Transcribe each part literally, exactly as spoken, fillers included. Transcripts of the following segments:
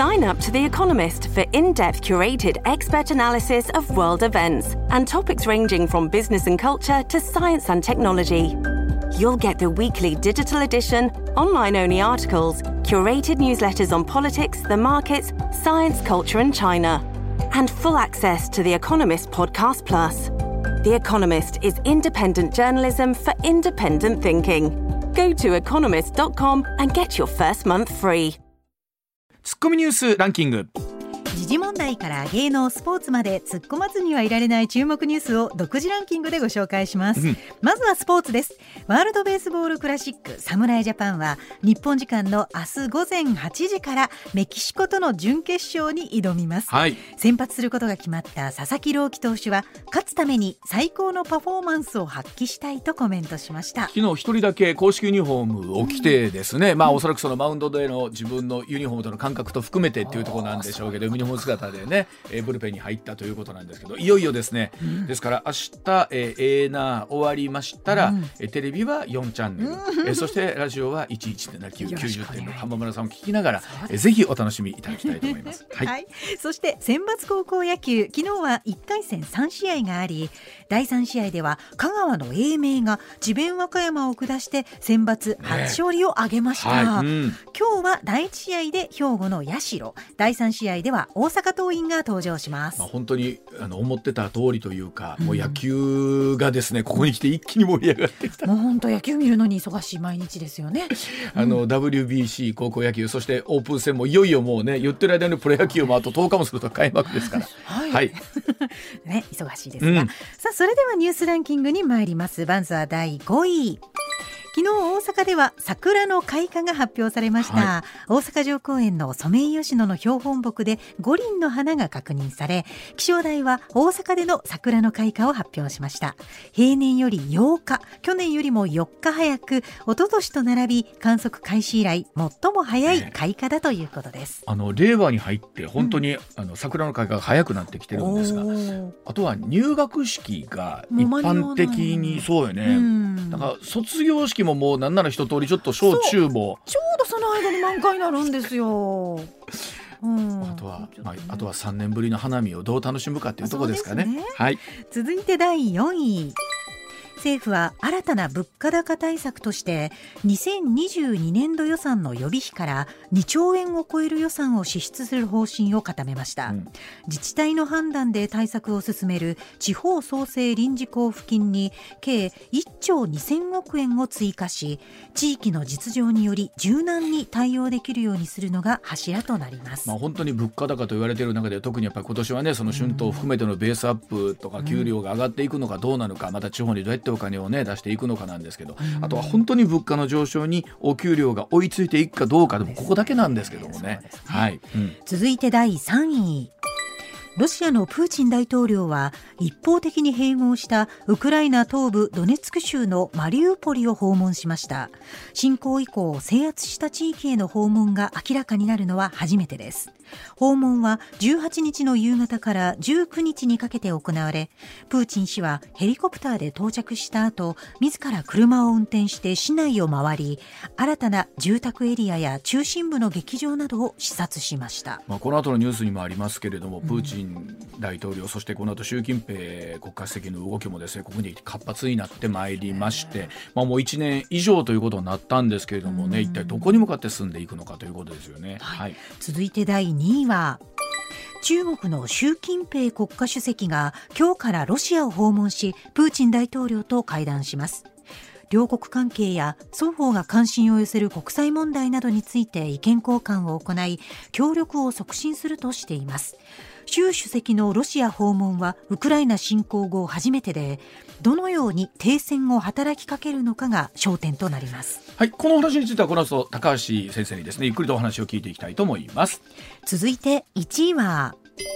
Sign up to The Economist for in-depth curated expert analysis of world events and topics ranging from business and culture to science and technology. You'll get the weekly digital edition, online-only articles, curated newsletters on politics, the markets, science, culture and China, and full access to The Economist Podcast Plus. The Economist is independent journalism for independent thinking. Go to economist dot com and get your first month free. ツッコミニュースランキング。 時事問題から芸能スポーツまで突っ込まずにはいられない注目ニュースを独自ランキングでご紹介します、うん、まずはスポーツです。ワールドベースボールクラシック侍ジャパンは日本時間の明日午前はちじからメキシコとの準決勝に挑みます、はい、先発することが決まった佐々木朗希投手は勝つために最高のパフォーマンスを発揮したいとコメントしました。 昨日一人だけ公式ユニフォームを着てですね、うん、まあおそらくそのマウンドでの自分のユニフォームとの感覚と含めてっていうところなんでしょうけど、ユニフォーム姿でねえブルペンに入ったということなんですけど、いよいよですね、うん、ですから明日えー、えー、な終わりましたら、うん、えテレビはよんチャンネル、うん、えそしてラジオは いちいちてんななきゅう きゅうじゅってんろく 浜村さんを聞きながらえぜひお楽しみいただきたいと思います、はいはい、 そして選抜高校野球、昨日はいっかい戦さん試合があり、だいさん試合では香川の英明が智弁和歌山を下して選抜初勝利を挙げました、ねはいうん、今日はだいいち試合で兵庫の社、だいさん試合では大阪桐蔭が登場します。 まあ、本当にあの思ってた通りというか、うん、もう野球がですねここに来て一気に盛り上がってきた。 もう本当野球見るのに忙しい毎日ですよねあの、うん、ダブリュービーシー 高校野球、そしてオープン戦もいよいよもうね言ってる間にプロ野球もあととおかもすると開幕ですからはい、はいね、忙しいですが、うん、さあそれではニュースランキングに参ります。まずはだいごい。昨日大阪では桜の開花が発表されました、はい、大阪城公園のソメイヨシノの標本木でご輪の花が確認され、気象台は大阪での桜の開花を発表しました。平年よりようか、去年よりもよっか早く、一昨年と並び観測開始以来最も早い開花だということです、 ね、あの令和に入って本当に、うん、あの桜の開花が早くなってきてるんですが、あとは入学式が一般的にそうよね、うん、だから卒業式ももうなんなら一通りちょっと小中もちょうどその間に満開になるんですよ、 うん、あとは、まあ、あとはさんねんぶりの花見をどう楽しむかっていうところですかね。 そうですね、 はい、 続いてだいよんい。政府は新たな物価高対策としてにせんにじゅうにねんど予算の予備費からにちょうえんを超える予算を支出する方針を固めました、うん、自治体の判断で対策を進める地方創生臨時交付金に計いっちょうにせんおくえんを追加し、地域の実情により柔軟に対応できるようにするのが柱となります。 まあ、本当に物価高と言われている中で特にやっぱり今年はねその春闘を含めてのベースアップとか給料が上がっていくのかどうなのか、また地方にどうやってお金を、ね、出していくのかなんですけど、あとは本当に物価の上昇にお給料が追いついていくかどうかでもここだけなんですけどもね。はいうん、 続いてだいさんい。ロシアのプーチン大統領は一方的に併合したウクライナ東部ドネツク州のマリウポリを訪問しました。侵攻以降制圧した地域への訪問が明らかになるのは初めてです。訪問はじゅうはちにちの夕方からじゅうくにちにかけて行われ、プーチン氏はヘリコプターで到着した後、自ら車を運転して市内を回り、新たな住宅エリアや中心部の劇場などを視察しました。 まあ、この後のニュースにもありますけれども、プーチン大統領、そしてこの後習近平国家主席の動きもですね、ここに活発になってまいりまして、まあ、もういちねん以上ということになったんですけれどもね、一体どこに向かって進んでいくのかということですよね。 はいはい、 続いてだいにいは中国の習近平国家主席が今日からロシアを訪問し、プーチン大統領と会談します。両国関係や双方が関心を寄せる国際問題などについて意見交換を行い、協力を促進するとしています。習主席のロシア訪問はウクライナ侵攻後初めてで、どのように停戦を働きかけるのかが焦点となります。 はい、この話についてはこの後高橋先生にですねゆっくりとお話を聞いていきたいと思います。 続いていちいは、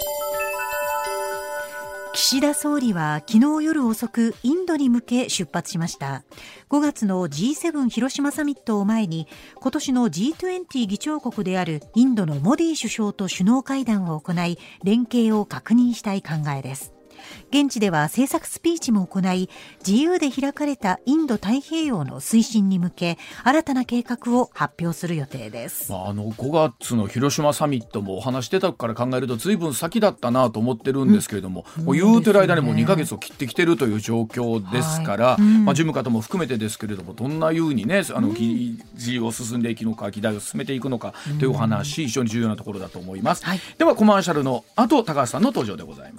岸田総理は昨日夜遅くインドに向け出発しました。ごがつの ジーセブン 広島サミットを前に、今年の ジートゥエンティー 議長国であるインドのモディ首相と首脳会談を行い、連携を確認したい考えです。 現地では制作スピーチも行い、自由で開かれたインド太平洋の推進に向け新たな計画を発表する予定です。 まあ、あのごがつの広島サミットもお話してたから考えると随分先だったなと思ってるんですけれども、うん、もう言うてる間にもうにかげつを切ってきてるという状況ですから、はい、うん、まあ、事務方も含めてですけれども、どんな風にね、あの議事を進んでいくのか、議題を進めていくのかというお話、うん、非常に重要なところだと思います、はい、ではコマーシャルの後、高橋さんの登場でございます。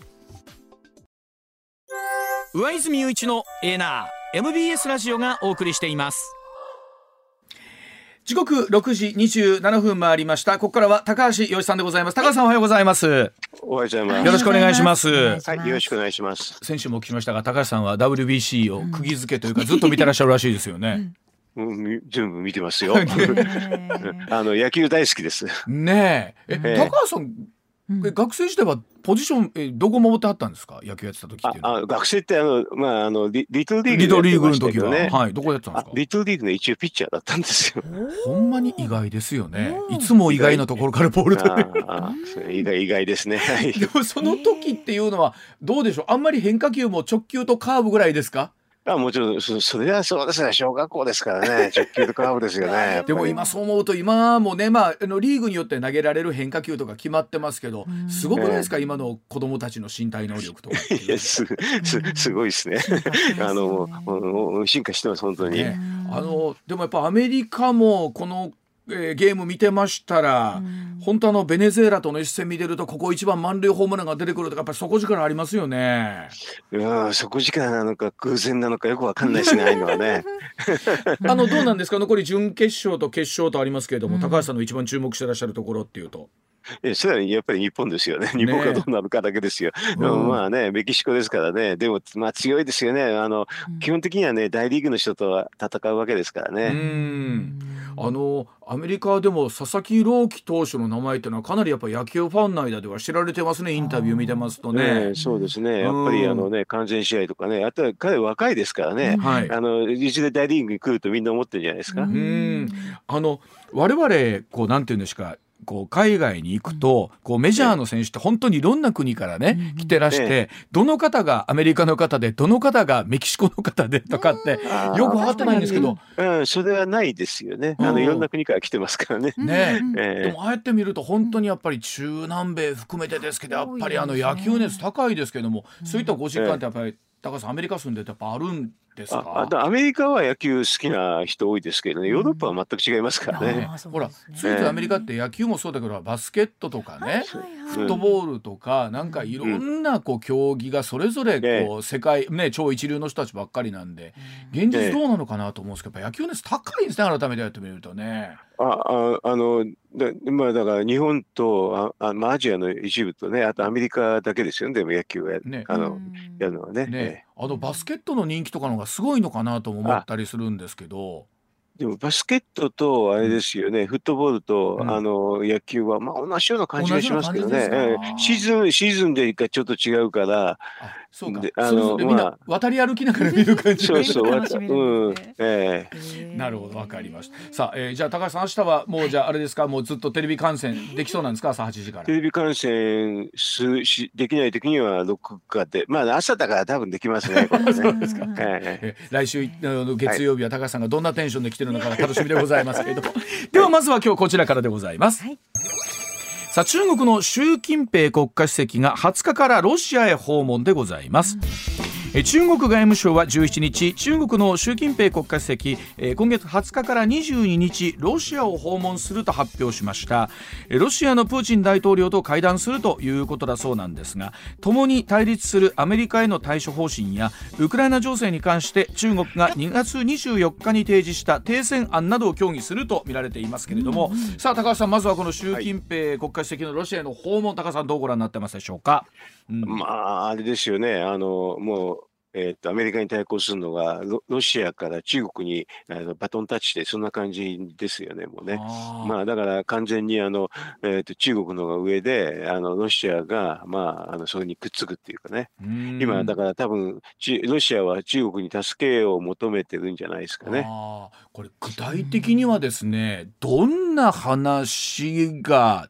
上泉雄一のエーナー エムビーエス ラジオがお送りしています。 時刻ろくじにじゅうななふん回りました。ここからは高橋洋一さんでございます。高橋さん、おはようございます。 おはようございます。 よろしくお願いします。 はい、よろしくお願いします。 先週も聞きましたが、高橋さんは ダブリュービーシー を釘付けというか、うん、ずっと見てらっしゃるらしいですよね。 うん、全部見てますよ。あの野球大好きですねえ。え、高橋さん、え、学生時代はポジション、え、どこ守ってはったんですか、野球やってた時っていうのは。 ああ、学生ってあの、まあ、あの リ, リトルリーグリトルリーグの時は、はい、どこやってたんですか。 リトルリーグの一応ピッチャーだったんですよ。 ほんまに意外ですよね。いつも意外なところからボールと意外意外ですね。 でもその時っていうのはどうでしょう。あんまり変化球も直球とカーブぐらいですか。 あ、もちろん そ, それはそうですね。小学校ですからね。直球とカーブですよね。 でも今そう思うと、今もね、まあ、あのリーグによって投げられる変化球とか決まってますけど、すごくないですか、えー、今の子供たちの身体能力とか。 いや、す, す, すごいですね。あのもう進化してます本当に、ね、 あのでもやっぱアメリカもこのえー、ゲーム見てましたら、うん、本当あのベネズエラとの一戦見てると、ここ一番満塁ホームランが出てくるとか、やっぱり底力ありますよね。 いや、底力なのか偶然なのかよくわかんないですね。ああいうのはね。 あのどうなんですか、残り準決勝と決勝とありますけれども、うん、高橋さんの一番注目してらっしゃるところっていうと。 え、それはやっぱり日本ですよね。日本がどうなるかだけですよ。ね、うん、まあね、メキシコですからね。でもまあ強いですよね。あの、うん、基本的にはね、大リーグの人とは戦うわけですからね。 うん、あのアメリカでも佐々木朗希投手の名前っていうのはかなりやっぱ野球ファンの間では知られてますね。インタビュー見てますとね。 ね、そうですね。やっぱりあのね、完全試合とかね、あとは彼若いですからね。はい、あの一度大リーグに来るとみんな思ってるんじゃないですか。 うん、あの我々こうなんていうんですか。こう海外に行くと、こうメジャーの選手って本当にいろんな国からね、来てらして、どの方がアメリカの方で、どの方がメキシコの方でとかってよく分かってないんですけど、 うん、それはないですよね。あのいろんな国から来てますからね。 ね、えー、でもああやって見ると本当にやっぱり中南米含めてですけど、やっぱりあの野球熱高いですけども、そういったご実感ってやっぱり高橋さん、アメリカ住んでてやっぱあるんですか。 ああアメリカは野球好きな人多いですけどね、ヨーロッパは全く違いますからね。うん、 ほら、ついてアメリカって野球もそうだけど、バスケットとかね、フットボールとか、なんかいろんなこう競技がそれぞれこう世界、ね、超一流の人たちばっかりなんで、現実どうなのかなと思うんですけど、やっぱ野球熱高いですね、改めてやってみるとね。 あああのだ、まあ、だから日本とああ、まあ、アジアの一部とね、あとアメリカだけですよね。でも野球をや、ね、あのやるのはね。 ね、あのバスケットの人気とかの方がすごいのかなとも思ったりするんですけど。 でもバスケットとあれですよね、うん、フットボールと、うん、あの野球はまあ同じような感じがしますけどね。えー、シーズンシーズンでちょっと違うから。あ、 そうか。で、あのみんな渡り歩きながら見る感じ。 そうそう。うん。えー、なるほど、わかりました。さあ、えー、じゃあ高橋さん、明日はもうじゃああれですか、もうずっとテレビ観戦できそうなんですか、朝はちじから。 テレビ観戦すしできない時には録画で、まあ朝だから多分できますね。これね。 そうですか。えー、来週の月曜日は高橋さんがどんなテンションで来てるのか楽しみでございますけれども、ではまずは今日こちらからでございます、はい。さあ、中国の習近平国家主席がはつかからロシアへ訪問でございます、うん。中国外務省はじゅうしちにち、中国の習近平国家主席、今月はつかからにじゅうににち、ロシアを訪問すると発表しました。ロシアのプーチン大統領と会談するということだそうなんですが、共に対立するアメリカへの対処方針やウクライナ情勢に関して中国がにがつにじゅうよっかに提示した停戦案などを協議すると見られていますけれども、うんうん、さあ高橋さん、まずはこの習近平国家主席のロシアへの訪問、高橋さんどうご覧になってますでしょうか。 うん、まああれですよね、あのもうえー、とアメリカに対抗するのが ロ, ロシアから中国にあのバトンタッチで、そんな感じですよね、もうね。あ、まあ、だから完全にあの、えー、と中国の方が上で、あのロシアが、まあ、あのそれにくっつくっていうかね。今だから多分ロシアは中国に助けを求めてるんじゃないですかね。 あ、これ具体的にはですね、どんな話が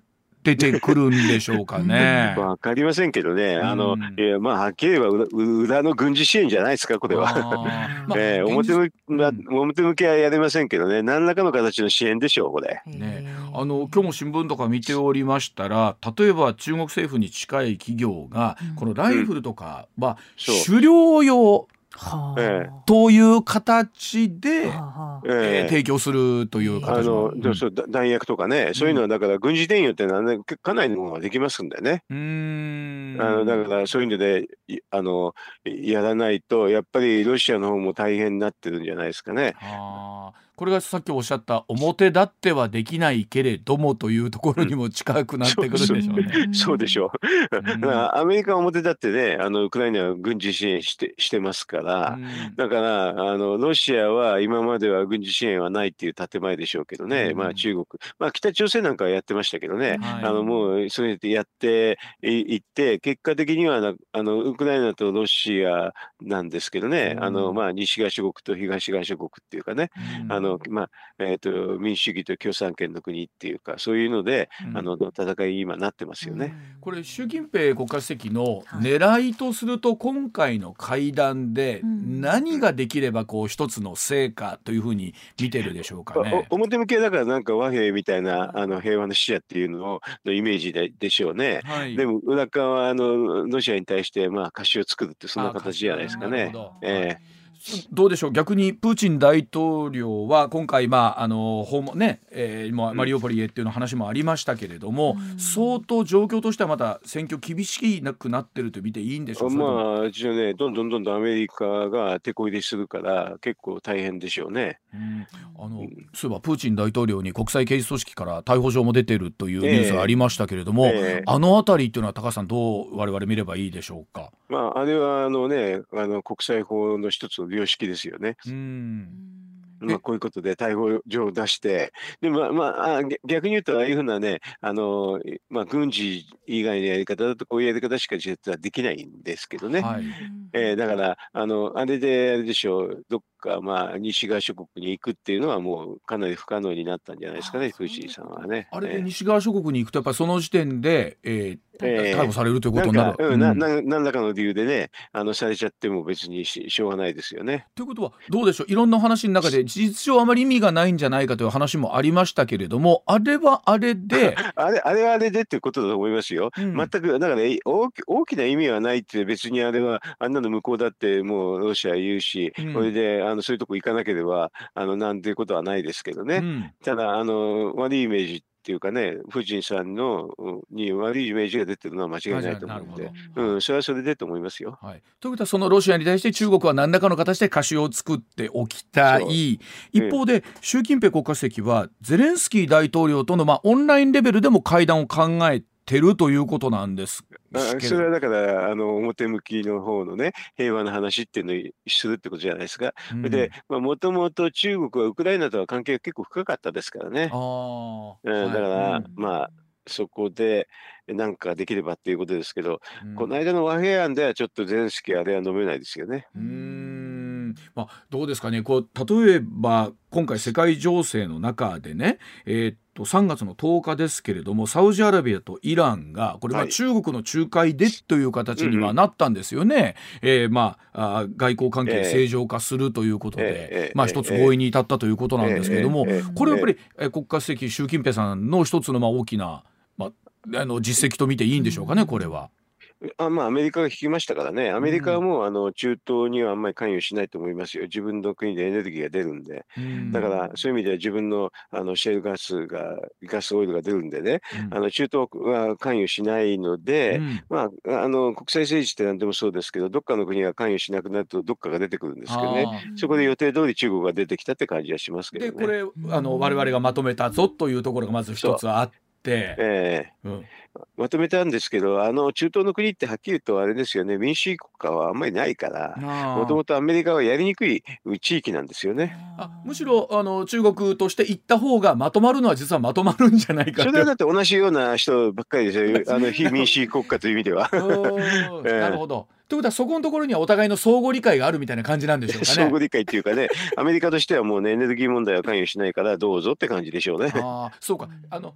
出てくるんでしょうかね。 わかりませんけどね、あの、 うんいやまあはっきり言えば裏裏の軍事支援じゃないですかこれは。 あーまあえー現実表向き、まあうん表向きはやれませんけどね、何らかの形の支援でしょうこれ。 ね、あの今日も新聞とか見ておりましたら、例えば中国政府に近い企業が、 うんこのライフルとかはそう狩猟用はええという形で、 はあはあえーええ提供するというあ形のの、でそうだ弾薬とかね、そういうのはだから軍事転用ってのはね、かなりのものができますんでね。 うーんあのだからそういうのでいあのやらないとやっぱりロシアの方も大変になってるんじゃないですかね。 あーこれがさっきおっしゃった表立ってはできないけれどもというところにも近くなってくるんでしょうね。 そうでしょう。だからアメリカは表立ってね、あのウクライナは軍事支援してしてますかうら、 んだからあのロシアは今までは軍事支援はないっていう建前でしょうけどね、 うんまあ中国、まあ北朝鮮なんかはやってましたけどね、 はいあのもうそうやってやっていって結果的にはなあのウクライナとロシアなんですけどね、 うんあのまあ西側諸国と東側諸国っていうかね、 うんあのまあえー、と民主主義と共産権の国っていうかそういうので、 うんあの戦いに今なってますよね。 これ習近平国家主席の狙いとすると、今回の会談で何ができればこう一つの成果というふうに見てるでしょうかね。 お表向きはだからなんか和平みたいなあの平和の使者っていうのをのイメージででしょうね。 はい、 でも裏側はあのロシアに対してまあ貸しを作るってそんな形じゃないですかねなるほど。 えどうでしょう、逆にプーチン大統領は今回、まあ、あの訪問ね、えー、マリウポリへっていうの話もありましたけれども、うん、相当状況としてはまた戦況厳しくなってると見ていいんでしょうか。 まあ一応ねどんどんどんどんアメリカが手こ入れするから結構大変でしょうね。 うん、あのそういえばプーチン大統領に国際刑事組織から逮捕状も出てるというニュースがありましたけれども、えーえー、あのあたりっていうのは高橋さんどう我々見ればいいでしょうか。 まあ、あれはあの、ね、あの国際法の一つの良識ですよね。 うんまあ、こういうことで逮捕状を出してで、まあまあ、逆に言うとああいうふうなねあの、まあ、軍事以外のやり方だとこういうやり方しか実はできないんですけどね、はいえー、だからあのあれであれでしょうどっかまあ西側諸国に行くっていうのはもうかなり不可能になったんじゃないですかねプーチンさんはね。 あれで西側諸国に行くとやっぱりその時点で、えーえー、逮捕されるということになる。 なんか、うん、なな何らかの理由でねあのされちゃっても別に し, しょうがないですよね。 ということはどうでしょう、いろんな話の中で事実上あまり意味がないんじゃないかという話もありましたけれども、あれはあれであれあれはあれでっていうことだと思いますよ、うん、全くだから、ね、大, 大きな意味はないって別にあれはあんなの向こうだってもうロシア言うし、うん、それであのそういうとこ行かなければあのなんていうことはないですけどね、うん、ただあの悪いイメージっていうかねプーチンさんのに悪いイメージが出てるのは間違いないと思うんで、うん、それはそれでと思いますよ。 はい、ということはそのロシアに対して中国は何らかの形で貸しを作っておきたい。一方で、うん、習近平国家主席はゼレンスキー大統領との、まあ、オンラインレベルでも会談を考えてるということなんです。 あそれはだからあの表向きの方のね平和の話っていうのをするってことじゃないですか。うん、でもともと中国はウクライナとは関係が結構深かったですからね。あ、うん、だから、はい、まあそこで何かできればっていうことですけど、うん、この間の和平案ではちょっとゼレンスキーあれは飲めないですよね。 うーん、まあ、どうですかね、こう例えば今回世界情勢の中でね、えー、っとさんがつのとおかですけれどもサウジアラビアとイランがこれは中国の仲介でという形にはなったんですよね。うんうんえーまあ、あ外交関係正常化するということで、えーまあ、一つ合意に至ったということなんですけれども、えーえー、これはやっぱり、えー、国家主席習近平さんの一つのまあ大きなまあ、あの実績と見ていいんでしょうかね、これは。 あまあ、アメリカが引きましたからね、アメリカはもう、うん、あの中東にはあんまり関与しないと思いますよ、自分の国でエネルギーが出るんで、うん、だからそういう意味では自分の、あのシェールガスが、ガスオイルが出るんでね、うん、あの中東は関与しないので、うん、まあ、あの国際政治って何でもそうですけど、どっかの国が関与しなくなると、どっかが出てくるんですけどね、そこで予定通り中国が出てきたって感じはしますけどね。 でこれあの、我々がまとめたぞというところがまず一つあって。 えーうん、まとめたんですけど、あの中東の国ってはっきり言うとあれですよね、民主主義国家はあんまりないから、もともとアメリカはやりにくい地域なんですよね。 あむしろあの中国として行った方がまとまるのは実はまとまるんじゃないかって。 それはだって同じような人ばっかりですよあの非民主主義国家という意味では。えー、 なるほど。ということはそこのところにはお互いの相互理解があるみたいな感じなんでしょうかね。 相互理解っていうかね、アメリカとしてはもうねエネルギー問題は関与しないからどうぞって感じでしょうね。 あそうか、あの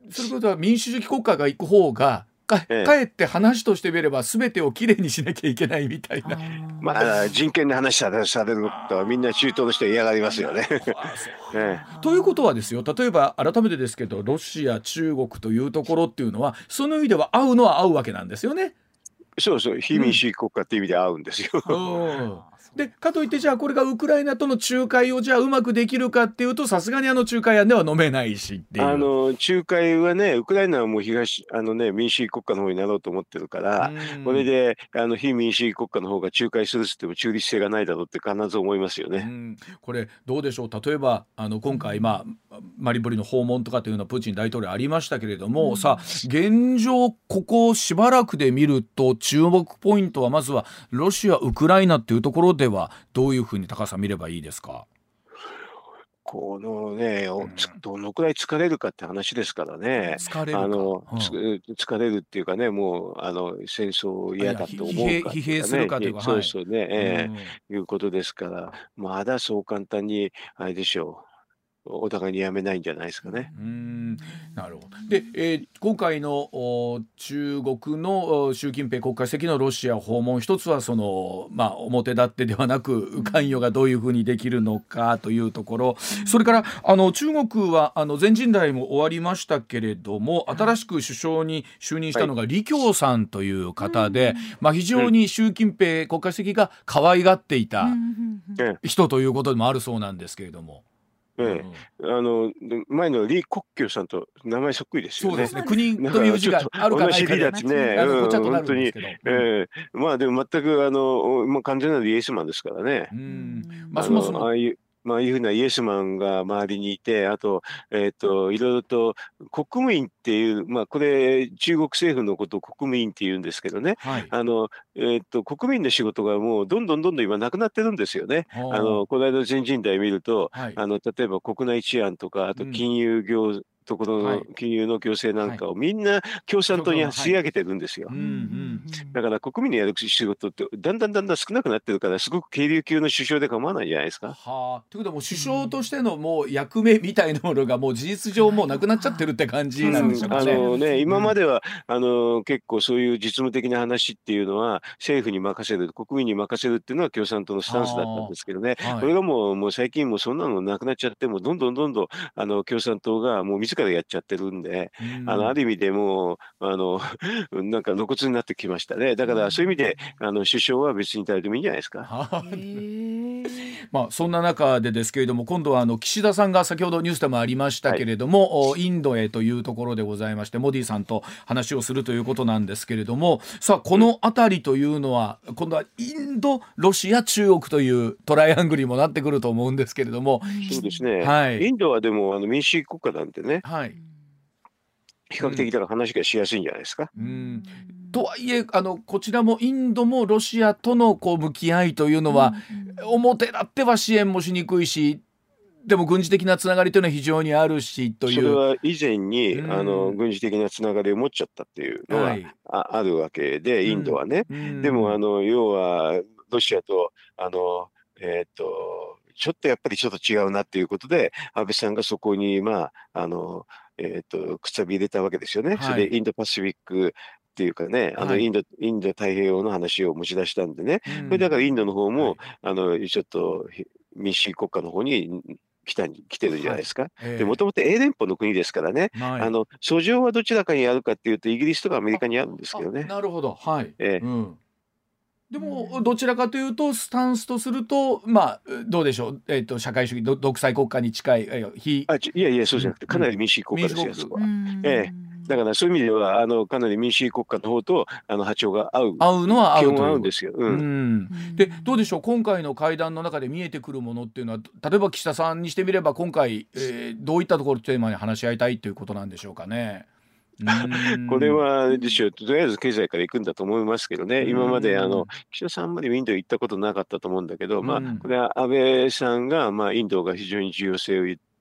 それこそ民主主義国家が行く方がかええかえって話としてみれば全てをきれいにしなきゃいけないみたいな。 まあ人権の話されされることはみんな中東の人は嫌がりますよね。ええということはですよ、例えば改めてですけどロシア中国というところっていうのはその意味では合うのは合うわけなんですよね。 そうそう、非民主主義国家っていう意味で合うんですよ。 うんでかといってじゃあこれがウクライナとの仲介をじゃあうまくできるかっていうとさすがにあの仲介案では飲めないしっていう。 あの仲介はね、ウクライナはもう東あの、ね、民主主義国家の方になろうと思ってるから、 うんこれであの非民主主義国家の方が仲介するっつっても中立性がないだろうって必ず思いますよね。 うんこれどうでしょう、例えばあの今回、まあ、マリウポリの訪問とかというのはプーチン大統領ありましたけれども、さあ現状ここしばらくで見ると注目ポイントはまずはロシアウクライナっていうところではどういうふうに高橋さん見ればいいですか。 このね、おつどのくらい疲れるかって話ですからね。 疲れるかあの、 うんつ疲れるっていうかね、もうあの戦争嫌だと思うかっていうかね、 疲弊するかというか、 そうそうね、えうんえいうことですから、まだそう簡単にあれでしょう。お互いにやめないんじゃないですかね。 うーんなるほど。で、えー今回のお中国のお習近平国家主席のロシア訪問、一つはその、まあ、表立ってではなく関与がどういうふうにできるのかというところ、それからあの中国はあの全人代も終わりましたけれども、新しく首相に就任したのが李強さんという方で、まあ、非常に習近平国家主席が可愛がっていたええ人ということでもあるそうなんですけれども。 ええあので前の李克強さんと名前そっくりですよね。 そうですね。国という字があるかないかで同じ字だちね、 あのうんごちゃっとな本当に、 るんですけど。 ええまあでも全くあの、まあ、完全なるイエスマンですからね。 うんまああそもそものああいうまあああいうふうなイエスマンが周りにいて、あと、えっと、いろいろと国務院っていう、まあこれ中国政府のことを国務院って言うんですけどね、 はい。 あの、えっと、国務院の仕事がもうどんどんどんどん今なくなってるんですよね。 はああの、この間の全人代見ると、 はい。 あの、例えば国内治安とか、あとうん金融業、ところのはい金融の行政なんかをみんな共産党に吸い上げてるんですよ。 うんうんだから国民のやる仕事ってだんだんだんだん少なくなってるから、すごく軽量級の首相で構わないんじゃないですか。 はあ。ということはもう首相としてのもう役目みたいなものがもう事実上もうなくなっちゃってるって感じなんでしょうかあね。 のね、今までは、あの結構そういう実務的な話っていうのは政府に任せる、国民に任せるっていうのは共産党のスタンスだったんですけどね、 はいこれがもうもう最近もうそんなのなくなっちゃって、もうどんどんどんどんあの共産党がもう自らやっちゃってるんで、 うんあのある意味でもうあのなんか露骨になってきましたね。だからそういう意味であの首相は別に誰でもいいんじゃないですか。 はあまあ、そんな中でですけれども、今度はあの岸田さんが先ほどニュースでもありましたけれども、おインドへというところでございまして、モディさんと話をするということなんですけれども、さあこの辺りというのは今度はインド、ロシア、中国というトライアングルにもなってくると思うんですけれども、 そうですね、 はいインドはでもあの民主主義国家なんでね、 はい比較的だから話がしやすいんじゃないですか。 うんとはいえあのこちらもインドもロシアとのこう向き合いというのは、表立っては支援もしにくいし、でも軍事的なつながりというのは非常にあるしという。 それは以前に、 うんあの軍事的なつながりを持っちゃったっていうのは、 はいああるわけで、インドはね。 うんでもあの要はロシアとあのえっ、とちょっとやっぱりちょっと違うなっていうことで、安倍さんがそこにまああのえっ、とくさび入れたわけですよね。 はいそれでインドパシフィックっていうかね、あのはいインド、インド太平洋の話を持ち出したんでね。 うんそれだからインドの方も、 はいあのちょっとひ民主主義国家の方に来た来てるんじゃないですか。 ええでもともと英連邦の国ですからね、 はいあの訴状はどちらかにあるかっていうとイギリスとかアメリカにあるんですけどね。 あなるほど、はい、 ええうん、でもどちらかというとスタンスとすると、まあどうでしょう、えー、と社会主義ど独裁国家に近い、えー非あちいやいやそうじゃなくてかなり民主主義国家ですよ、 民主国そこは。ええだからそういう意味ではあのかなり民主主義国家の方とあの波長が合う合うのは合基本うというは合うんですよ。ううんん、でどうでしょう、今回の会談の中で見えてくるものっていうのは、例えば岸田さんにしてみれば今回、えーどういったところをテーマに話し合いたいということなんでしょうかね。うんこれはあれでしょう、とりあえず経済から行くんだと思いますけどね、 うん今まであの岸田さんあんまりインド行ったことなかったと思うんだけど、まあうんこれは安倍さんがまあインドが非常に重要性を言っ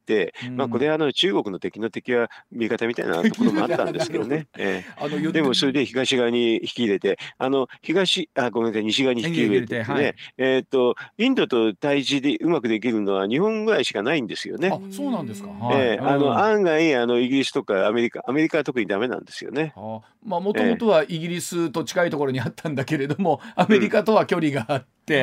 て、 うんまあ、これはあの中国の敵の敵は味方みたいなところもあったんですけどね。ええあの言ってでもそれで東側に引き入れて、あの東あごめんなさい西側に引き入れてですね、 はいえー、とインドと対峙でうまくできるのは日本ぐらいしかないんですよね。 あ、そうなんですか。はい。 えーあうんの案外あのイギリスとかアメリカアメリカは特にダメなんですよね。 あ、まあもともとはイギリスと近いところにあったんだけれども、アメリカとは距離があって、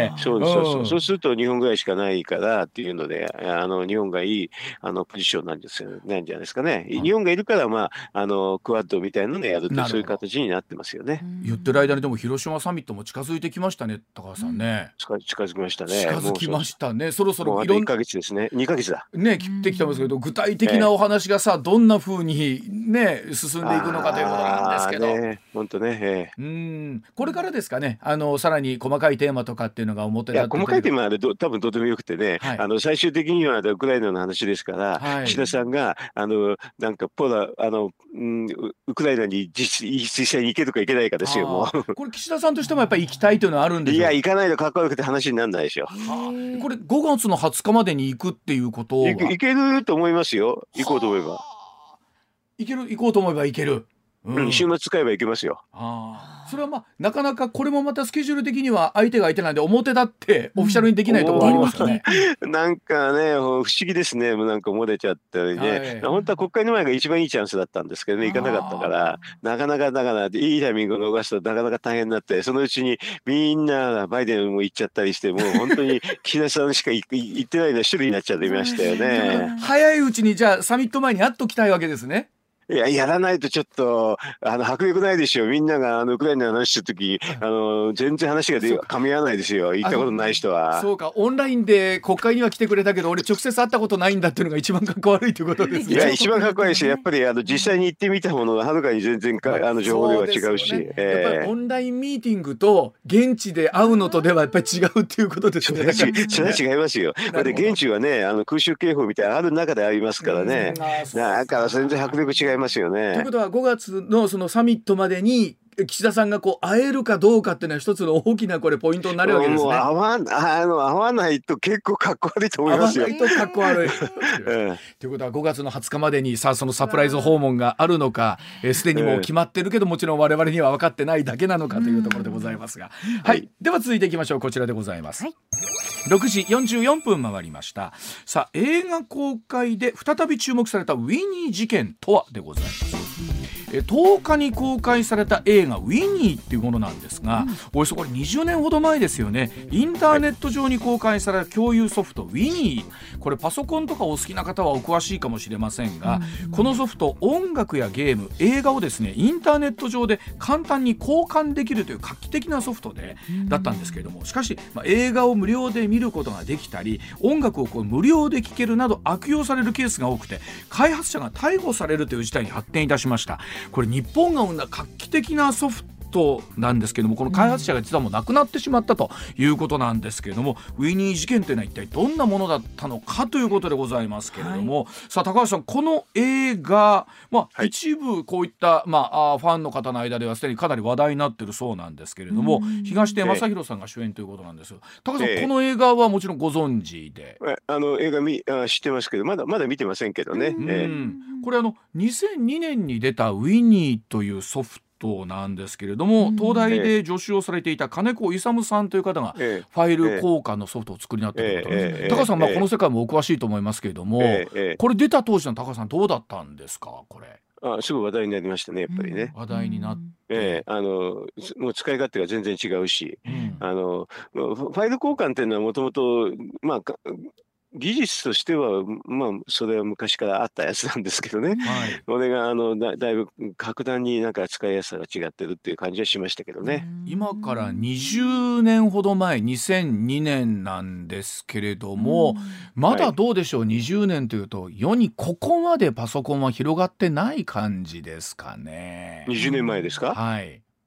そうですそうそう、 んそうすると日本ぐらいしかないからっていうので、あの日本がいいあのポジションなんですよ、なんじゃないですかね。日本がいるから、まあ、あのクワッドみたいなのをやるとなるほどそういう形になってますよね。 言ってる間にでも広島サミットも近づいてきましたね、高橋さんね。 近近づきましたね。 近づきましたね。そろそもうもうあと1 ろいろんヶ月ですね。にかげつだ。 ね切ってきてますけど、具体的なお話がさ、どんな風にね進んでいくのかということなんですけど。 ね、本当ね、えうーん、これからですかね。あのさらに細かいテーマとかっていうのが表えいや立って細かいテーマはあれど多分とてもよくてね、 はいあの最終的にはウクライナの話ですから、 はい岸田さんがあのなんかポラあの、うん、ウウクライナに実実際に行けるか行けないかですよ。もあーこれ岸田さんとしてもやっぱり行きたいというのはあるんうでしょうか。 いや行かないとかっこよくて話にならないでしょ。 はあこれごがつのはつかまでに行くっていうことは行く行けると思いますよ。行こうと思えば、 行ける行こうと思えば行ける。ううん、週末使えば行けますよ。 ああそれはまあなかなかこれもまたスケジュール的には相手が相手なんで表立ってオフィシャルにできないところがありますかね。 なんかね不思議ですね。もうなんか漏れちゃったりね、 はい本当は国会の前が一番いいチャンスだったんですけどね、行かなかったからなかなかだからいいタイミングを逃すとなかなか大変になって、そのうちにみんなバイデンも行っちゃったりして、もう本当に岸田さんしか行行ってないような種類になっちゃってましたよね。 早いうちにじゃあサミット前に会っときたいわけですね。 いや、やらないとちょっと、あの、迫力ないですよ。みんなが、あの、ウクライナの話してるとき、あの、全然話がで噛み合わないですよ。行ったことない人は。 そうか、オンラインで国会には来てくれたけど俺直接会ったことないんだっていうのが一番かっこ悪いということですね。 いや、一番かっこいいし、やっぱり、あの、実際に行ってみたものは、はるかに全然か、あの、情報では違うし。 そうですよねえやっぱりオンラインミーティングと現地で会うのとではやっぱり違うっていうことですね。 それは違それは違いますよ。 ほどで、現地はね、あの、空襲警報みたいなのある中でありますからね。 うんあーそうだから全然迫力違いますよというねこ。とはごがつのそのサミットまでに岸田さんがこう会えるかどうかっていうのは一つの大きなこれポイントになるわけですもうね。 合わん、あの、合わないと結構かっこ悪いと思いますよ。 会わないとかっこ悪い。 えということはごがつのはつかまでにさあそのサプライズ訪問があるのかすで、にもう決まってるけどもちろん我々には分かってないだけなのかというところでございますが、はい、はい、では続いていきましょう。こちらでございます、はい、ろくじよんじゅうよんぷん回りました。さあ映画公開で再び注目されたウィニー事件とはでございます。とおかに公開された映画ウィニーっていうものなんですが、うん、およそこれにじゅうねんほど前ですよね。インターネット上に公開された共有ソフト、はい、ウィニー、これパソコンとかお好きな方はお詳しいかもしれませんが、うん、このソフト音楽やゲーム映画をですねインターネット上で簡単に交換できるという画期的なソフトで、うん、だったんですけれども、しかし、まあ、映画を無料で見ることができたり音楽をこう無料で聴けるなど悪用されるケースが多くて開発者が逮捕されるという事態に発展いたしました。これ日本が生んだ画期的なソフトなんですけども、この開発者が実はもう亡くなってしまったということなんですけれども、ウィニー事件というのは一体どんなものだったのかということでございますけれども、はい、さあ高橋さん、この映画、まあはい、一部こういった、まあ、ファンの方の間ではすでにかなり話題になっているそうなんですけれども、東出昌大さんが主演ということなんですが、高橋さん、えー、この映画はもちろんご存知で、 あの映画みあ知ってますけどまだまだ見てませんけどね。 うん、えー、これあのにせんにねんに出たウィニーというソフトなんですけれども、東大で助手をされていた金子勇さんという方がファイル交換のソフトを作りになったということです。高橋さん、まあ、この世界もお詳しいと思いますけれども、これ出た当時の高橋さんどうだったんですか？これあすぐ話題になりましたね、やっぱりね。 話題になって、 ええ、あのもう使い勝手が全然違うし、うん、あのファイル交換っていうのはもともとまあ技術としては、まあ、それは昔からあったやつなんですけどね、はい、これがあの だ, だいぶ格段になんか使いやすさが違ってるっていう感じはしましたけどね。 今からにじゅうねんほど前、にせんにねんなんですけれども、まだどうでしょう、はい、にじゅうねんというと世にここまでパソコンは広がってない感じですかね。 にじゅうねんまえですか？ はい。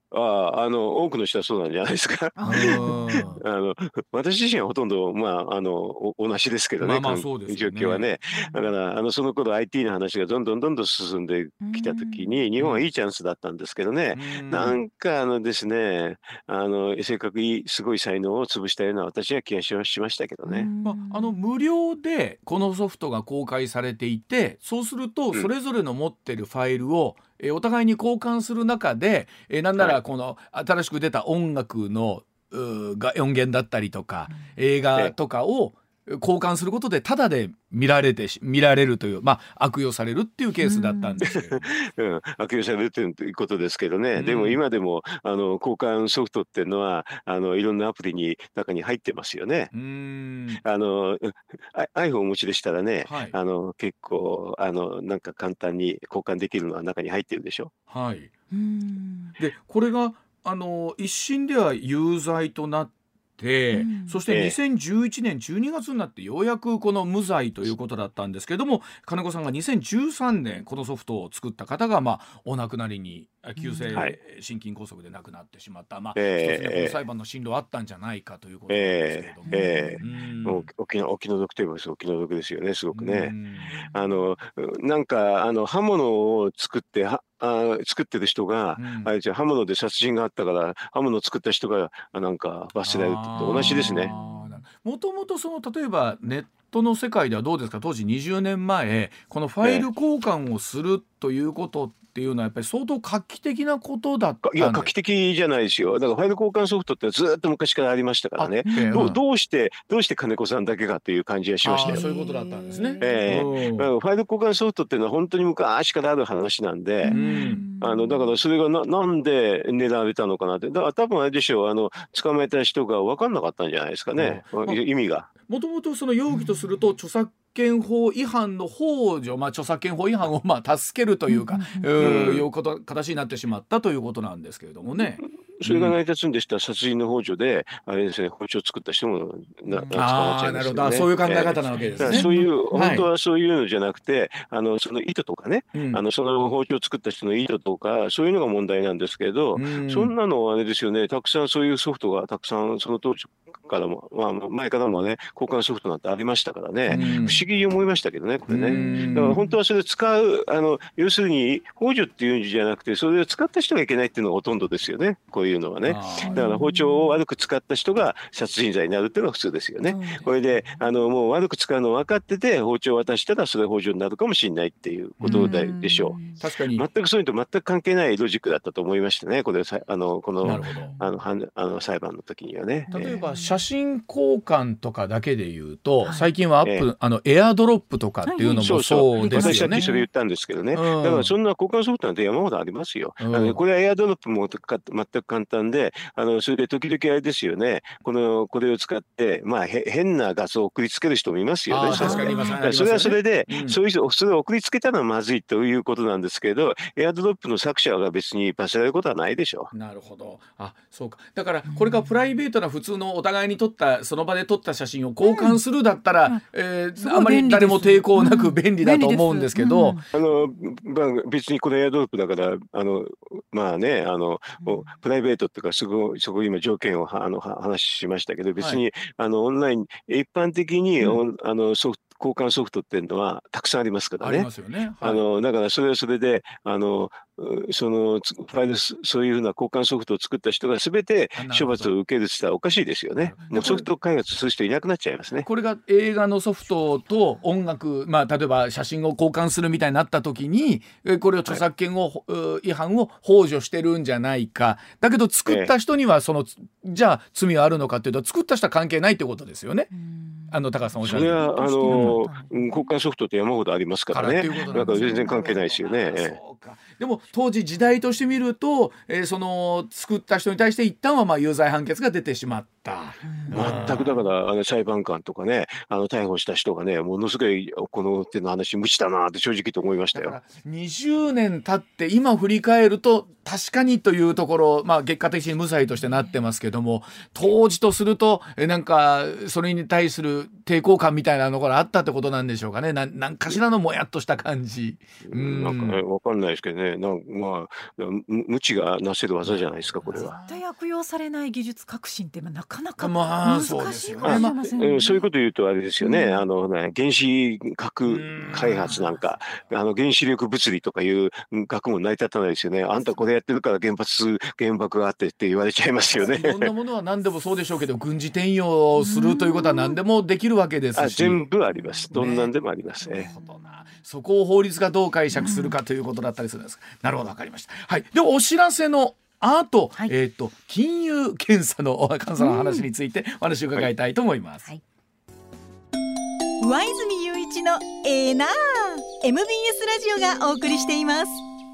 ああの多くの人はそうなんじゃないですか。あの私自身はほとんど、まあ、あの同じですけどね、 まあまあそうですよね、 状況はね。だからあのその頃 アイティー の話がどんどんどんどん進んできた時に日本はいいチャンスだったんですけどね、んなんかあのですね、あのせっかくいいすごい才能を潰したような私は気がしましたけどね。 まあ、あの無料でこのソフトが公開されていて、そうするとそれぞれの持ってるファイルを、うんえー、お互いに交換する中で、えー、なんならこの新しく出た音楽のが音源だったりとか、うん、映画とかを交換することでタダで見られて見られるという、まあ、悪用されるっていうケースだったんですけど、 うん、悪用されるということですけどね、うん、でも今でもあの交換ソフトっていうのはあのいろんなアプリに中に入ってますよね。うんあの iPhone をお持ちでしたらね、はい、あの結構あのなんか簡単に交換できるのは中に入ってるでしょ。 はい、うんでこれがあの一審では有罪となってでうん、そしてにせんじゅういちねんじゅうにがつになってようやくこの無罪ということだったんですけれども、金子さんがにせんじゅうさんねんこのソフトを作った方が、まあ、お亡くなりに急性心筋梗塞で亡くなってしまった、まあえー、一つねこの裁判の進路あったんじゃないかということなんですけれども、えーえー、 うん、お気のお気の毒といえばお気の毒ですよね、すごくね。あのなんかあの刃物を作ってはあ作ってる人が、うん、あれじゃ刃物で殺人があったから刃物を作った人がなんか罰せられると同じですね。 もともとその例えばネットの世界ではどうですか、当時にじゅうねんまえこのファイル交換をするということっていうのはやっぱり相当画期的なことだったんです。 いや画期的じゃないですよ。だからファイル交換ソフトってずっと昔からありましたからね、うん、ど, どうしてどうして金子さんだけかという感じがしましたよ。 そういうことだったんですね。 えー、ファイル交換ソフトっていうのは本当に昔からある話なんで、うん、あのだからそれが な, なんで狙われたのかなって、だから多分あれでしょう、あの捕まえた人が分かんなかったんじゃないですかね、うんまあ、意味が。 もともとその容疑とすると著作権法違反の幇助、まあ、著作権法違反をまあ助けるというか、うん、いうこと形になってしまったということなんですけれどもね。 それが成り立つんでしたら殺人の幇助であれですね、包丁を作った人もな捕まっちゃいますよね。 あ、そういう考え方なわけですね。 えー、そういう本当はそういうのじゃなくて、はい、あのその意図とかね、うん、あのその包丁を作った人の意図とかそういうのが問題なんですけど、うん、そんなのはあれですよね、たくさんそういうソフトがたくさんその当時からも、まあ、前からもね交換ソフトなんてありましたからね、うん、不思議に思いましたけどね、これね。だから本当はそれを使うあの要するに幇助っていうんじゃなくて、それを使った人がいけないっていうのがほとんどですよね、こういうのはね。だから包丁を悪く使った人が殺人罪になるっていうのが普通ですよね。これであのもう悪く使うの分かってて包丁を渡したらそれは幇助になるかもしれないっていうことでしょう。 確かに全くそういうのと全く関係ないロジックだったと思いましたね、これあのこのあのあの裁判の時にはね。 例えば写真交換とかだけで言うと、はい、最近はアップ、ええ、あのエアドロップとかっていうのもそうですよね。 私さっきそれ言ったんですけどね、うん、だからそんな交換ソフトなんて山ほどありますよ。うん、あのこれはエアドロップも全く簡単で、あのそれで時々あれですよね、このこれを使って、まあ、へ変な画像を送りつける人もいますよね。 確かにいますね。 それはそれで、うん、そういう人それを送りつけたのはまずいということなんですけど、エアドロップの作者が別に罰せられることはないでしょう。 なるほど。あ、そうか。だからこれがプライベートな普通のお互いに撮ったその場で撮った写真を交換するだったら、うんえー、あまり誰も抵抗なく便利だと思うんですけど、うん、 あのまあ、別にこれエアドロップだからあのまあねあの、うん、プライベートっていうかそこそこ今条件をあの話しましたけど、別に、はい、あのオンライン一般的に、うん、あのソフト交換ソフトっていうのはたくさんありますからね。 ありますよね。はい、 あのだからそれはそれであのそのファイルそういうふうな交換ソフトを作った人が全て処罰を受けるって言ったらおかしいですよね。もうソフト開発する人いなくなっちゃいますね。 これが映画のソフトと音楽、まあ、例えば写真を交換するみたいになった時にこれを著作権を、はい、違反を幇助してるんじゃないか。だけど作った人にはその、ええ、じゃあ罪はあるのかっていうと作った人は関係ないってことですよね。あの高橋さんおっしゃる。 それはあの交換ソフトって山ほどありますからね。だから全然関係ないですよね。 そうか。でも当時時代としてみると、えー、その作った人に対して一旦はまあ有罪判決が出てしまった。 全くだからあの裁判官とかね、あの逮捕した人がね、ものすごいこの手の話無知だなって正直と思いましたよ。 にじゅうねん経って今振り返ると確かにというところ、まあ、結果的に無罪としてなってますけども、当時とするとえなんかそれに対する抵抗感みたいなのがあったってことなんでしょうかね。ななんかしらのもやっとした感じ。 うんなんかね分かんないですけどね。 ね、なんまあむ無知がなせる技じゃないですか、これは。 絶対悪用されない技術革新ってまあなかなかまあ難そうでしいすよねかもしれませんね。 うん、そういうこと言うとあれですよね、 うんあのね原子核開発なんか、あの原子力物理とかいう学問成り立たないですよね。あんたこれやってるから原発原爆があってって言われちゃいますよね。 いろんなものは何でもそうでしょうけど、軍事転用するということは何でもできるわけですあし、 全部あります。どんなんでもありますなるね。 ほどな。そこを法律がどう解釈するかということだったりするんです。なるほど、わかりました。はい。ではお知らせの後、 はいえっ、と金融検査の監査の話についてお話を伺いたいと思います。 はい上泉雄一のエーナー エムビーエス ラジオがお送りしています。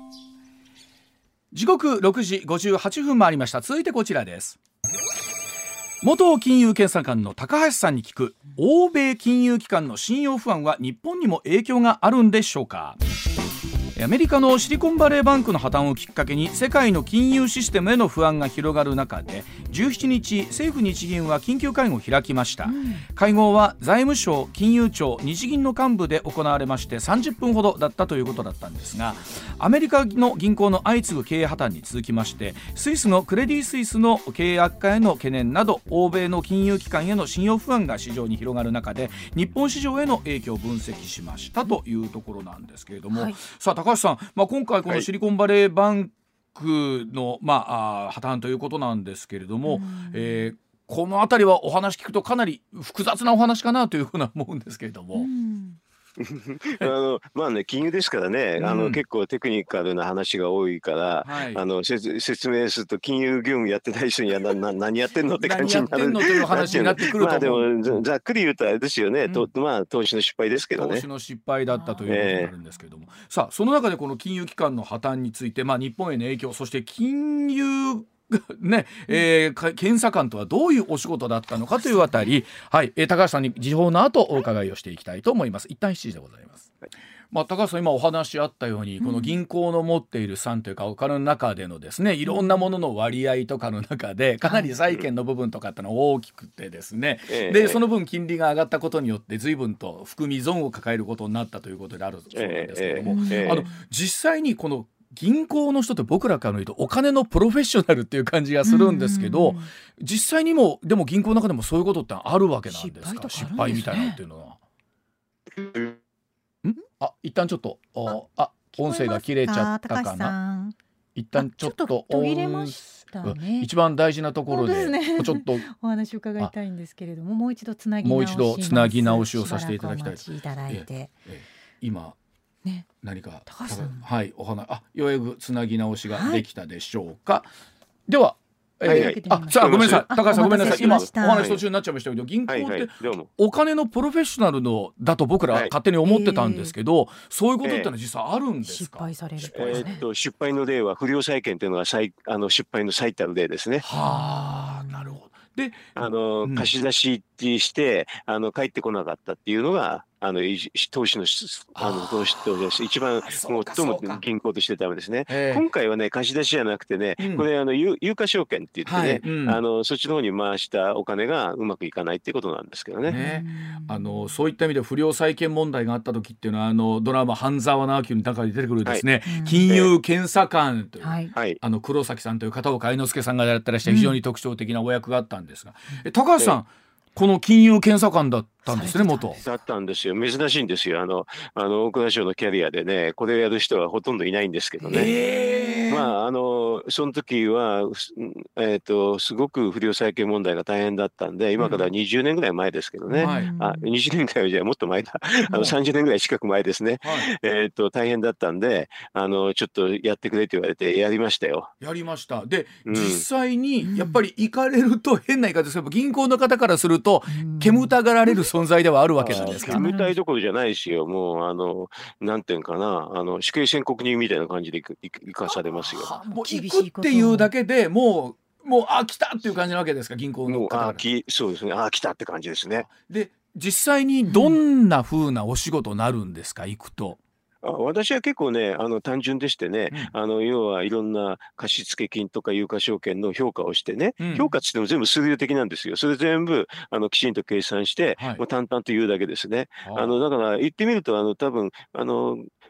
時刻ろくじごじゅうはっぷん回りました。続いてこちらです。元金融検査官の高橋さんに聞く、欧米金融機関の信用不安は日本にも影響があるんでしょうか。アメリカのシリコンバレーバンクの破綻をきっかけに世界の金融システムへの不安が広がる中で、じゅうしちにち政府日銀は緊急会合を開きました、うん、会合は財務省、金融庁、日銀の幹部で行われましてさんじゅっぷんほどだったということだったんですが、アメリカの銀行の相次ぐ経営破綻に続きまして、スイスのクレディ・スイスの経営悪化への懸念など、欧米の金融機関への信用不安が市場に広がる中で、日本市場への影響を分析しましたというところなんですけれども、はい、さあ高橋さん、まあ、今回このシリコンバレーバンクの、まあ、あ破綻ということなんですけれども、えー、このあたりはお話聞くとかなり複雑なお話かなというふうな思うんですけれども、うんあのまあね、金融ですからね、あの、 うん、 結構テクニカルな話が多いから、はい、あの説説明すると金融業務やってない人にはなな何やってんのって感じになる。 何やってんのという話になってくると思う。まあでもざっくり言うとあれですよね、うん、とまあ投資の失敗ですけどね。 投資の失敗だったということになるんですけれども、えー、さあその中でこの金融機関の破綻について、まあ、日本への影響、そして金融ねえー、検査官とはどういうお仕事だったのかというあたり、はい、えー、高橋さんに時報の後お伺いをしていきたいと思います。一旦しちじでございます。はい、まあ、高橋さん今お話あったように、この銀行の持っている資産というかお金の中でのですね、いろんなものの割合とかの中でかなり債券の部分とかってのは大きくてですね、でその分金利が上がったことによって随分と含み損を抱えることになったということであるそうなんですけれども、あの実際にこの銀行の人って僕らから見るとお金のプロフェッショナルっていう感じがするんですけど、うんうんうん、実際にもでも銀行の中でもそういうことってあるわけなんですか。失敗みたいなっていうのは。んあ一旦ちょっとあ音声が切れちゃったかな。一旦ちょっと途切れましたね。 一番大事なところで、ね、ちょっとお話を伺いたいんですけれども、もう一度つなぎ直します。 もう一度つなぎ直しをさせていただきたい。 いただいて、ええ、 今ね、 何か高橋さん、 はい、お話、あ、ようやくつなぎ直しができたでしょうか。はい、では、えーはいはい、 あ、さあごめんなさい、高橋さんごめんなさい、今お話途中になっちゃいましたけど、銀行ってお金のプロフェッショナルのだと僕ら勝手に思ってたんですけど、はい、そういうことってのは実際あるんですか。 失敗される、 えー、っと失敗の例は不良債権というのが最あの失敗の最たる例ですね。 はあ、なるほど。で、 あの、うん、貸し出ししてあの返ってこなかったっていうのがあの投資のあの投資と一番最も銀行としてダメですね。今回はね貸し出しじゃなくてね、うん、これあの有有価証券って言ってね、はい、うん、あのそっちの方に回したお金がうまくいかないっていうことなんですけどね。 ね、あのそういった意味で不良債権問題があった時っていうのはあのドラマ半沢直樹の中で出てくるですね、はい、金融検査官という、はい、あの黒崎さんという片岡愛之助さんがやってらっしゃる非常に特徴的なお役があったんですが、うん、え高橋さん、この金融検査官だったんですね、元。 だったんですよ。珍しいんですよ。あの、あの大蔵省のキャリアでね、これをやる人はほとんどいないんですけどね。まあ、あの、その時は、えっと、すごく不良債権問題が大変だったんで、今からにじゅうねんぐらい前ですけどね。うん、あ、にじゅうねんぐらいじゃもっと前だ。あの、さんじゅうねんぐらい近く前ですね。はい、えっと、大変だったんで、あの、ちょっとやってくれって言われて、やりましたよ。 やりました。で、うん、実際に、やっぱり行かれると変な言い方ですけど、銀行の方からすると、煙たがられる存在ではあるわけなんですか。 煙たいどころじゃないですよ。もうあのなんていうかな、あの死刑宣告人みたいな感じで生かされますよ。 もう行くっていうだけでもうもうあ来たっていう感じなわけですか、銀行の方から。 あきそうですね。あ来たって感じですね。 で実際にどんな風なお仕事になるんですか、行くと。 あ私は結構ねあの単純でしてね、うん、あの要はいろんな貸付金とか有価証券の評価をしてね、うん、評価って言っても全部数量的なんですよ。それ全部あのきちんと計算して、はい、もう淡々と言うだけですね。あのだから言ってみるとあの多分あの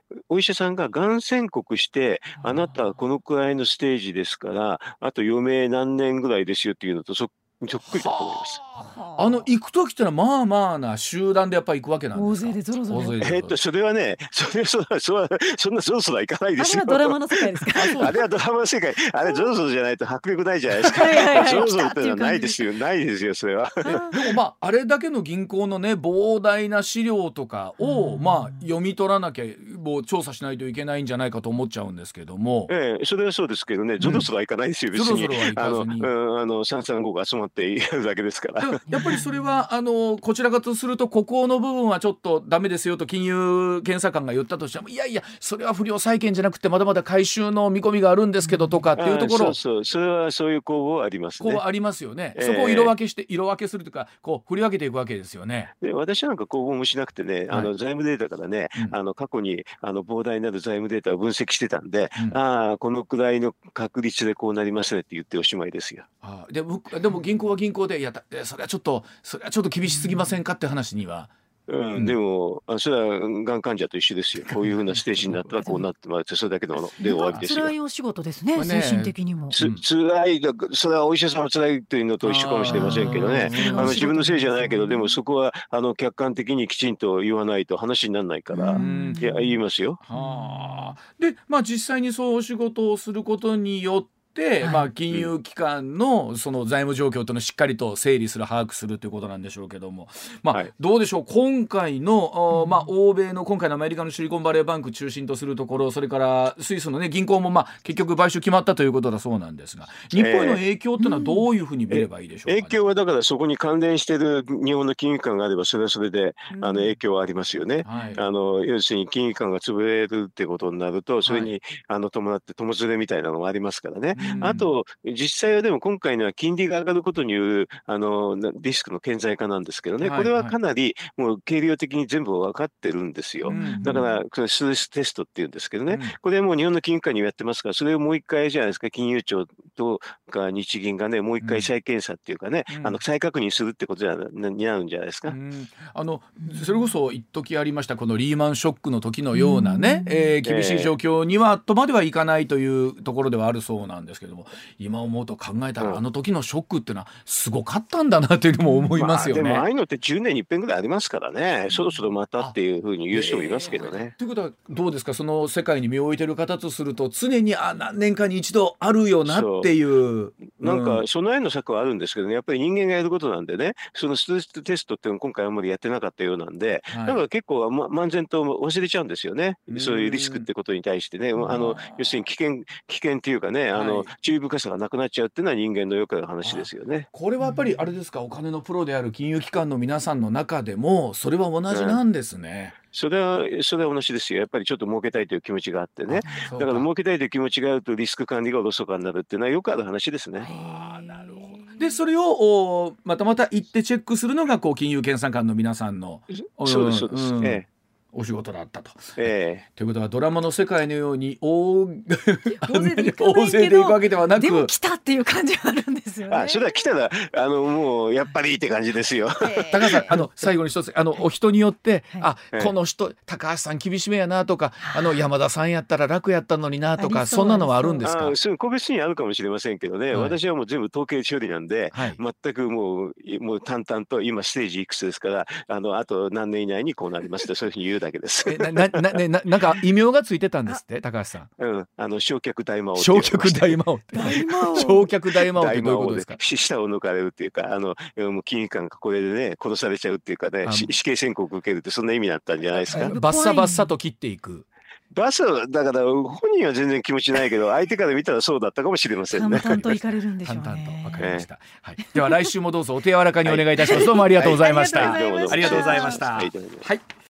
お医者さんががん宣告して、あなたはこのくらいのステージですから、あと余命何年ぐらいですよっていうのとそそっくりだと思います。 あの行く時ってのはまあまあな集団でやっぱり行くわけなんですか。 大勢でゾロゾロ。 大勢でえーっとそれはね、それそれそれそんなゾロゾロはいかないですよ。 あれはドラマの世界ですか。 あれはドラマの世界、あれゾロゾロじゃないと迫力ないじゃないですか。 はいはいはいゾロゾロっていうのは来たっていう感じないですよ、ないですよそれは。 でもまああれだけの銀行のね膨大な資料とかをまあ読み取らなきゃもう調査しないといけないんじゃないかと思っちゃうんですけども、 ええ、それはそうですけどね、ゾロゾロはいかないですよ、別に。 ゾロゾロはいかずにあの、うん、あのさんさんごが集まってやるだけですから。 でもやっぱりそれはあのこちら側とするとここの部分はちょっとダメですよと金融検査官が言ったとしても、いやいやそれは不良債権じゃなくてまだまだ回収の見込みがあるんですけどとかっていうところ、 そうそう、それはそういう攻防はありますね。 こうありますよね、 ええ、 そこを色分けして色分けするというかこう振り分けていくわけですよね。 で私なんか攻防もしなくてね、あの、はい、財務データからね、うん、あの過去にあの膨大なる財務データを分析してたんで、うん、ああこのくらいの確率でこうなりますねって言っておしまいですよ。 あでもでも銀行は銀行でいやそれはちょっとそれはちょっと厳しすぎませんかって話には。 うんうん、でもあそれはがん患者と一緒ですよ。こういうふうなステージになったらこうなってもらってそれだけので終わりですよ。 辛いお仕事ですね、精神的にも。 つ辛い、それはお医者さんも辛いというのと一緒かもしれませんけどね、あの自分のせいじゃないけど、でもそこはあの客観的にきちんと言わないと話にならないから、いや言いますよ。 はで、まあ、実際にそうお仕事をすることによってでまあ、金融機関のその財務状況というのをしっかりと整理する把握するということなんでしょうけども、まあはい、どうでしょう今回の、まあ、欧米の今回のアメリカのシリコンバレーバンク中心とするところ、それからスイスの、ね、銀行も、まあ、結局買収決まったということだそうなんですが、日本への影響というのはどういうふうに見ればいいでしょうか、ね。 影響はだからそこに関連している日本の金融機関があればそれはそれであの影響はありますよね、はい、あの要するに金融機関が潰れるってことになるとそれに、はい、あの伴って友連れみたいなのもありますからね。あと実際はでも今回のは金利が上がることによるあのリスクの顕在化なんですけどね、はい、これはかなりもう計量的に全部分かってるんですよ、うん、だからこれストレステストっていうんですけどね、うん、これはもう日本の金融機関にもやってますからそれをもう一回じゃないですか、金融庁とか日銀がねもう一回再検査っていうかね、うん、あの再確認するってことになるんじゃないですか、うん、 あのそれこそ一時ありましたこのリーマンショックの時のようなね、うんえー、厳しい状況にはとまではいかないというところではあるそうなんですけども、今思うと考えたら、うん、あの時のショックっていうのはすごかったんだなというのも思いますよね、 まあ、でもああいうのってじゅうねんに一遍ぐらいありますからね、そろそろまたっていうふうに言う人もいますけどね、 えー、ということはどうですか、その世界に身を置いている方とすると常にあ何年かに一度あるよなっていう、うん、 なんか備えの策はあるんですけどね、やっぱり人間がやることなんでね、そのストレステストっていうのを今回あんまりやってなかったようなんで、はい、だから結構、ま、漫然と忘れちゃうんですよね、そういうリスクってことに対してね、あの要するに危険危険っていうかね、あの、はい、注意深さがなくなっちゃうっていうのは人間のよくある話ですよね。 これはやっぱりあれですか、お金のプロである金融機関の皆さんの中でもそれは同じなんですね、うん、 それはそれは同じですよ。やっぱりちょっと儲けたいという気持ちがあってね、だから儲けたいという気持ちがあるとリスク管理がおろそかになるっていうのはよくある話ですね。 あなるほど。でそれをまたまた行ってチェックするのがこう金融検査官の皆さんのそうですそうです、うんええお仕事だったと、 えー、 ということはドラマの世界のように大大勢で行くわけではなく、 でも来たっていう感じがあるんですよね。 あそれは来たらあのもうやっぱりって感じですよ。 高橋さんあの最後に一つあのお人によって、はい、あ、えー、この人高橋さん厳しめやなとかあの山田さんやったら楽やったのになとか そ, そんなのはあるんですか。 あそう個別にあるかもしれませんけどね、はい、私はもう全部統計処理なんで、はい、全くもうもう淡々と今ステージいくつですからあのあと何年以内にこうなりますとそういうふうに言うだけです。 ななね、な, なんか異名がついてたんですって高橋さん。 うん、あの焼却大魔王。 焼却大魔王って。焼却大魔王ってどういうことですか。 舌を抜かれるっていうか、あのもう金融機関がこれでね殺されちゃうっていうかね、死刑宣告受けるってそんな意味だったんじゃないですか。 バッサバッサと切っていく。 バスだから本人は全然気持ちないけど相手から見たらそうだったかもしれませんね。 淡々と行かれるんでしょうね。 淡々とわかりました、はい、では来週もどうぞお手柔らかにお願いいたします、はい、どうもありがとうございました。 はい、 ありがとうございました。 はい、 はい